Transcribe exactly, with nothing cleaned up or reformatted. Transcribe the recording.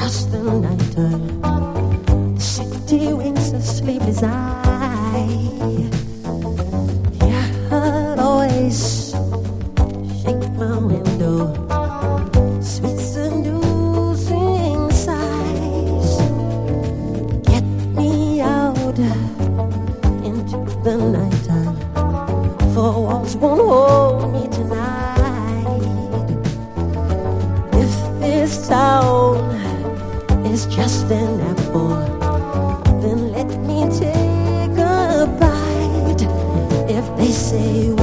just the nighttime. The city winks a sleepless eye. Yeah, I'd always shake my window. Sweet seducing sighs get me out into the nighttime. Four walls won't hold me tonight. If this town is just an apple, then let me take a bite. If they say